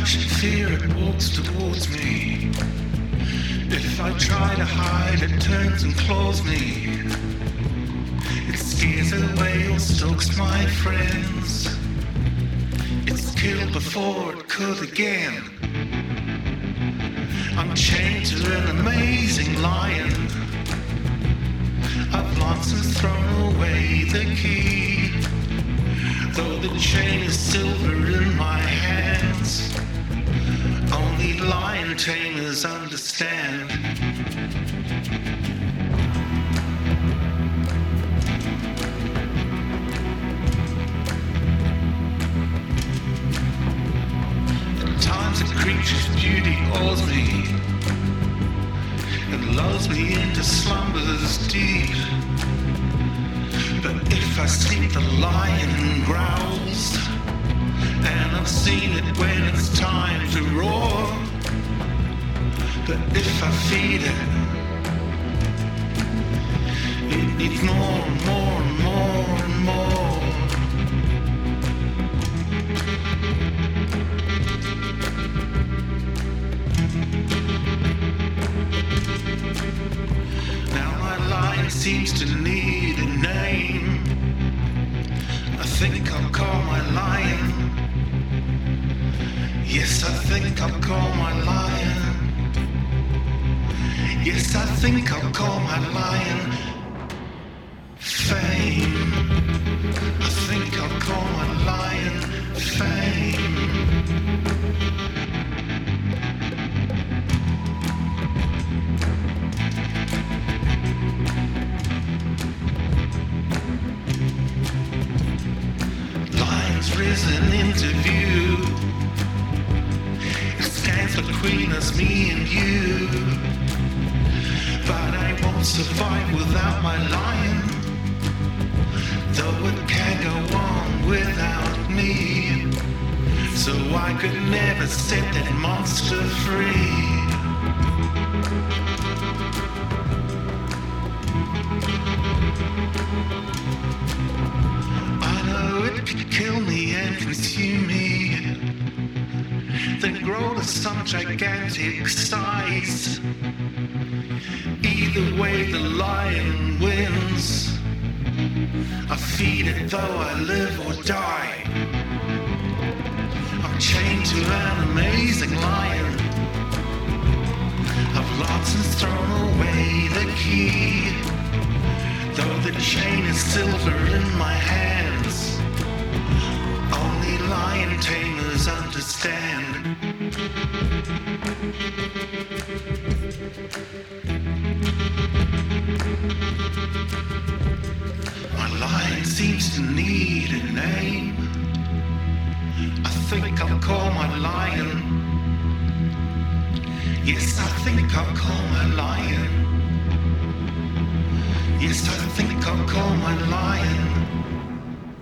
fear it walks towards me. If I try to hide, it turns and claws me. It scares away or stalks my friends. It's killed before it could again. I'm chained to an amazing lion. I've lost and thrown away the key. Though the chain is silver in my hands, only lion tamers understand. At times a creature's beauty awes me and lulls me into slumbers deep. But if I sleep, the lion growls, and I've seen it when it's time to roar. But if I feed it, it needs more and more and more and more. Now my lion seems to need a name. I think I'll call my lion. Yes, I think I'll call my lion. Yes, I think I'll call my lion Fame. I think I'll call my lion Fame. Risen into view. It stands between us, me and you. But I won't survive without my lion, though it can't go on without me. So I could never set that monster free. Kill me and consume me, then grow to some gigantic size. Either way the lion wins. I feed it though I live or die. I'm chained to an amazing lion. I've lost and thrown away the key. Though the chain is silver in my hands, only lion tamers understand. My lion seems to need a name. I think I'll call my lion. Yes, I think I'll call my lion. Yes, I think I'll call my lion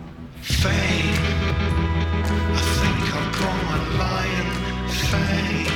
Fame. I think I'll call my lion Fame.